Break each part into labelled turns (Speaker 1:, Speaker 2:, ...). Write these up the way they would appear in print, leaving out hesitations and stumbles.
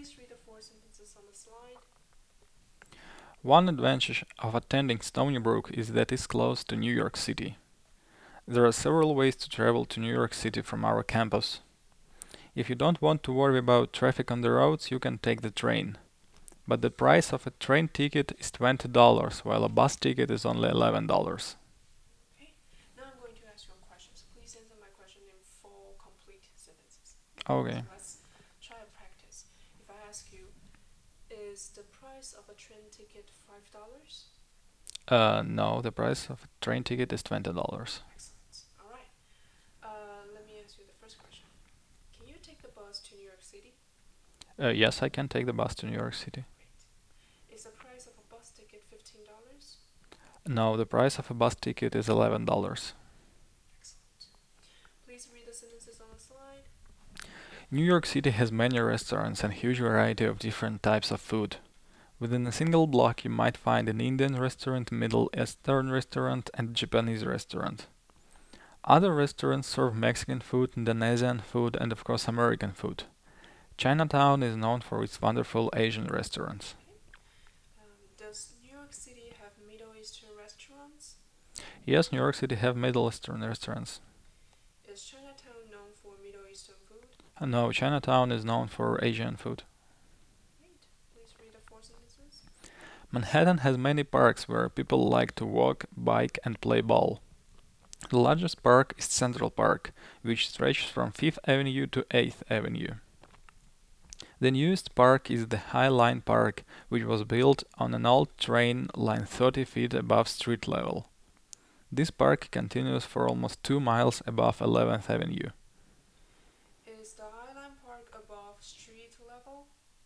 Speaker 1: Please read the four sentences on the slide.
Speaker 2: One advantage of attending Stony Brook is that it's close to New York City. There are several ways to travel to New York City from our campus. If you don't want to worry about traffic on the roads, you can take the train. But the price of a train ticket is $20, while a bus ticket is only $11.
Speaker 1: Okay. Now I'm going to ask you a question. So please answer my question in full, complete sentences.
Speaker 2: Okay.
Speaker 1: So let's try a practice. If I ask you, is the price of a train ticket $5?
Speaker 2: No, the price of a train ticket is $20.
Speaker 1: Excellent. All right. Let me ask you the first question. Can you take the bus to New York City?
Speaker 2: Yes, I can take the bus to New York City.
Speaker 1: Great. Is the price of a bus ticket $15?
Speaker 2: No, the price of a bus ticket is $11.
Speaker 1: Excellent. Please read the sentences on the slide.
Speaker 2: New York City has many restaurants and huge variety of different types of food. Within a single block you might find an Indian restaurant, Middle Eastern restaurant, and Japanese restaurant. Other restaurants serve Mexican food, Indonesian food, and of course American food. Chinatown is known for its wonderful Asian restaurants.
Speaker 1: Okay. Does New York City have Middle Eastern restaurants?
Speaker 2: Yes, New York City have Middle Eastern restaurants.
Speaker 1: Is Chinatown known for Middle Eastern food?
Speaker 2: No, Chinatown is known for Asian food.
Speaker 1: Great. Please read the four sentences.
Speaker 2: Manhattan has many parks where people like to walk, bike, and play ball. The largest park is Central Park, which stretches from Fifth Avenue to 8th Avenue. The newest park is the High Line Park, which was built on an old train line 30 feet above street level. This park continues for almost 2 miles above 11th Avenue.
Speaker 1: Is the Highland Park above street level?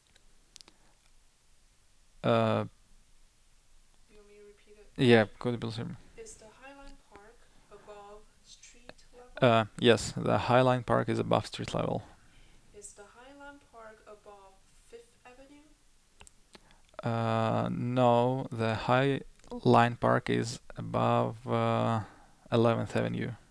Speaker 2: Uh,
Speaker 1: Do you want me to repeat it?
Speaker 2: yeah, could you please?
Speaker 1: Is the Highland Park above street level?
Speaker 2: Yes, the High Line Park is above street level.
Speaker 1: Is the Highland Park above Fifth Avenue?
Speaker 2: No, the High Line Park is above 11th Avenue.